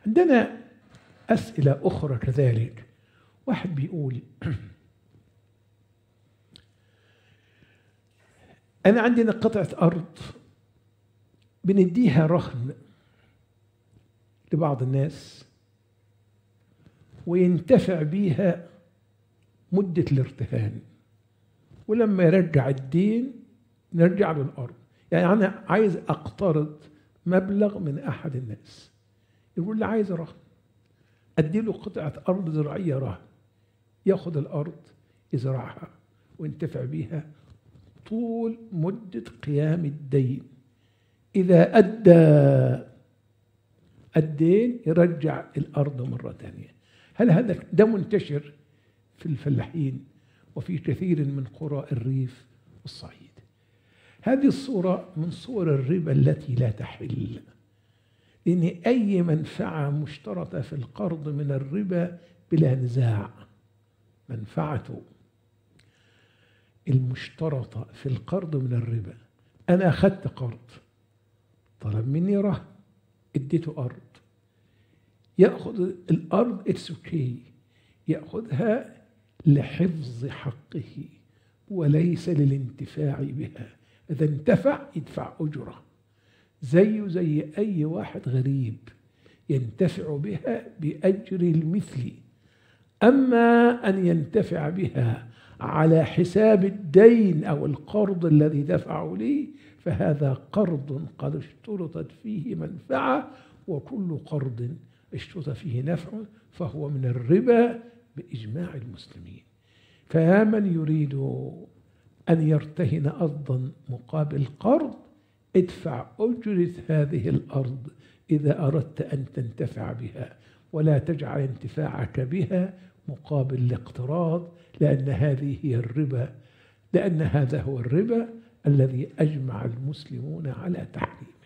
عندنا أسئلة أخرى كذلك. واحد بيقول أنا عندنا قطعة أرض بنديها رهن لبعض الناس وينتفع بيها مدة الارتهان، ولما يرجع الدين نرجع له الأرض. يعني أنا عايز أقترض مبلغ من أحد الناس، يقول لي عايز رهن، أدي له قطعة أرض زراعية رهن، يأخذ الأرض يزرعها وينتفع بيها طول مدة قيام الدين. إذا أدى الدين يرجع الأرض مرة ثانية. هل هذا ده منتشر في الفلاحين وفي كثير من قرى الريف والصعيد؟ هذه الصورة من صور الربا التي لا تحل، لأن أي منفعة مشترطة في القرض من الربا بلا نزاع، منفعته المشترطة في القرض من الربا. أنا أخذت قرض، طلب مني رهن، اديته أرض، يأخذ الأرض اتس اوكي، يأخذها لحفظ حقه وليس للانتفاع بها. إذا انتفع يدفع أجرة زيه زي أي واحد غريب ينتفع بها بأجر المثل. أما أن ينتفع بها على حساب الدين أو القرض الذي دفعه لي فهذا قرض قد اشترطت فيه منفعة، وكل قرض اشترط فيه نفع فهو من الربا بإجماع المسلمين. فيا من يريد أن يرتهن أرضا مقابل قرض، ادفع أجرة هذه الأرض إذا أردت أن تنتفع بها، ولا تجعل انتفاعك بها مقابل الاقتراض، لأن هذه هي الربا، لأن هذا هو الربا الذي أجمع المسلمون على تحريمه.